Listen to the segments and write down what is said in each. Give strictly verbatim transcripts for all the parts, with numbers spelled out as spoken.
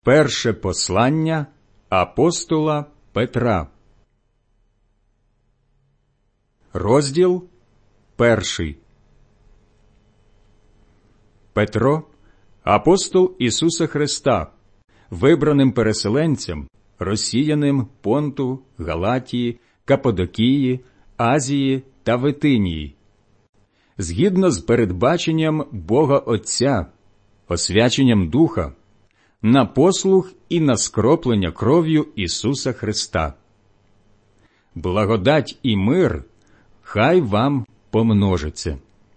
Перше послання апостола Петра. Розділ перший. Петро, апостол Ісуса Христа, вибраним переселенцям, розсіяним Понту, Галатії, Каппадокії, Азії та Витинії, згідно з передбаченням Бога Отця, освяченням Духа, на послух і на скроплення кров'ю Ісуса Христа. Благодать і мир хай вам помножиться.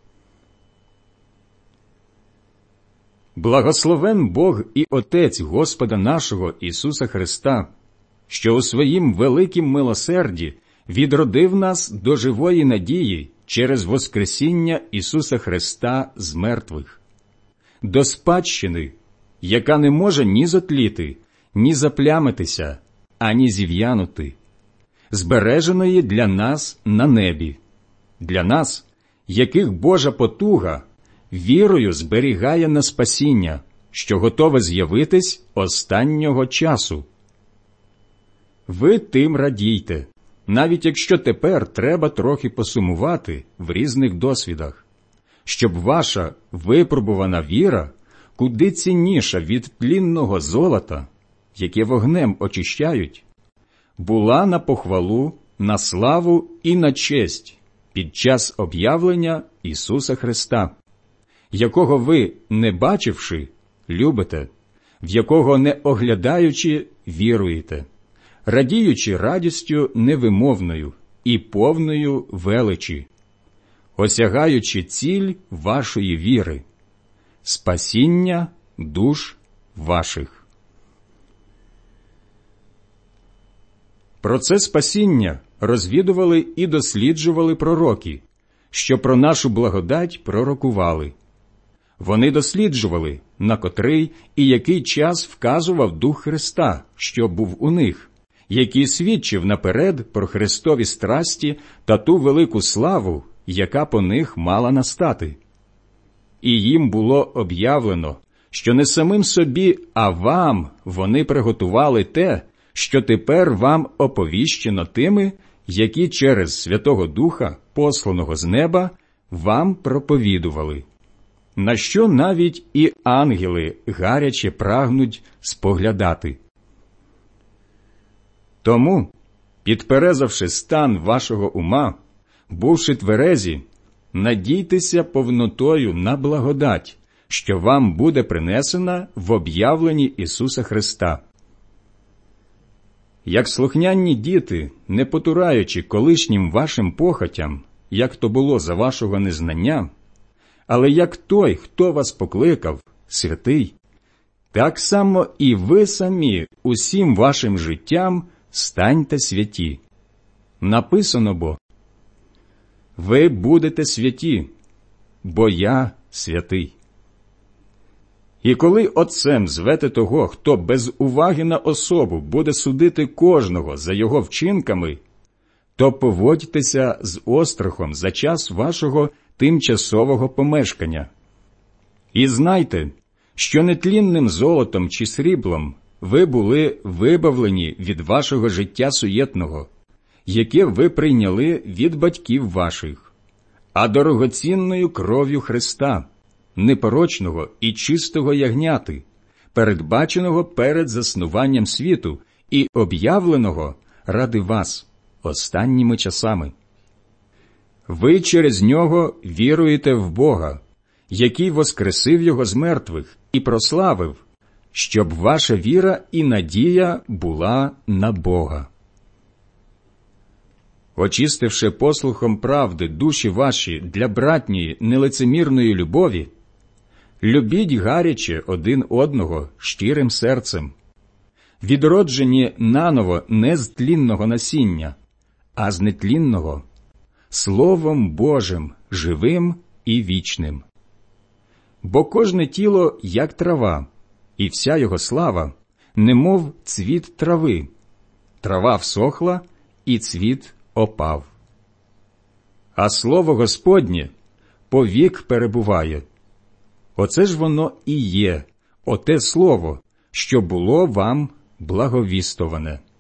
Благословен Бог і Отець Господа нашого Ісуса Христа, що у своїм великім милосерді відродив нас до живої надії через воскресіння Ісуса Христа з мертвих, до спадщини, яка не може ні затліти, ні заплямитися, ані зів'янути, збереженої для нас на небі, для нас, яких Божа потуга вірою зберігає на спасіння, що готове з'явитись останнього часу. Ви тим радійте, навіть якщо тепер треба трохи посумувати в різних досвідах, щоб ваша випробувана віра, куди цінніша від тлінного золота, яке вогнем очищають, була на похвалу, на славу і на честь під час об'явлення Ісуса Христа, якого ви, не бачивши, любите, в якого, не оглядаючи, віруєте, радіючи радістю невимовною і повною величі, осягаючи ціль вашої віри – спасіння душ ваших. Про це спасіння розвідували і досліджували пророки, що про нашу благодать пророкували. Вони досліджували, на котрий і який час вказував Дух Христа, що був у них, який свідчив наперед про Христові страсті та ту велику славу, яка по них мала настати. І їм було об'явлено, що не самим собі, а вам вони приготували те, що тепер вам оповіщено тими, які через Святого Духа, посланого з неба, вам проповідували, на що навіть і ангели гаряче прагнуть споглядати. Тому, підперезавши стан вашого ума, бувши тверезі, надійтеся повнотою на благодать, що вам буде принесена в об'явленні Ісуса Христа. Як слухняні діти, не потураючи колишнім вашим похотям, як то було за вашого незнання, але як той, хто вас покликав, святий, так само і ви самі усім вашим життям станьте святі. Написано бо: ви будете святі, бо я святий. І коли Отцем звете того, хто без уваги на особу буде судити кожного за його вчинками, то поводьтеся з острахом за час вашого тимчасового помешкання. І знайте, що нетлінним золотом чи сріблом ви були вибавлені від вашого життя суєтного, яке ви прийняли від батьків ваших, а дорогоцінною кров'ю Христа, непорочного і чистого ягняти, передбаченого перед заснуванням світу і об'явленого ради вас останніми часами. Ви через нього віруєте в Бога, який воскресив його з мертвих і прославив, щоб ваша віра і надія була на Бога. Очистивши послухом правди душі ваші для братньої нелицемірної любові, любіть гаряче один одного щирим серцем, відроджені наново не з тлінного насіння, а з нетлінного, Словом Божим, живим і вічним. Бо кожне тіло, як трава, і вся його слава, немов цвіт трави. Трава всохла, і цвіт опав. А слово Господнє повік перебуває. Оце ж воно і є, оте слово, що було вам благовістоване.